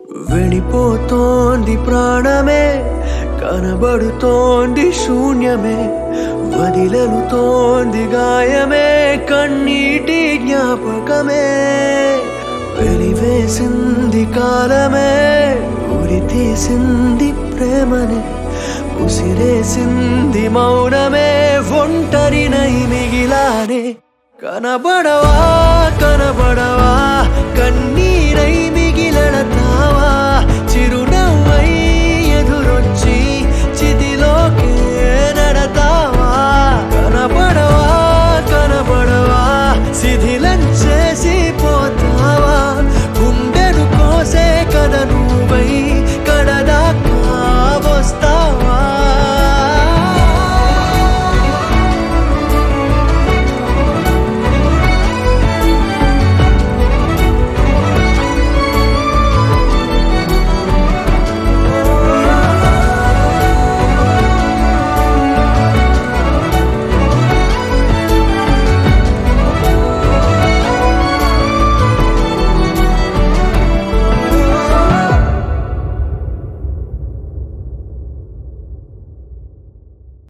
వెళ్ళిపోతోంది ప్రాణమే, కనబడుతోంది శూన్యమే, వదిలలుతోంది గాయమే, కన్నీటి జ్ఞాపకమే. వెలివేసింది కాలమే, ఉరి తీసింది ప్రేమనే, ఉసిరేసింది మౌనమే, ఒంటరినై మిగిలానే. కనబడవా కనబడవా కన్నీరై మిగిలానే.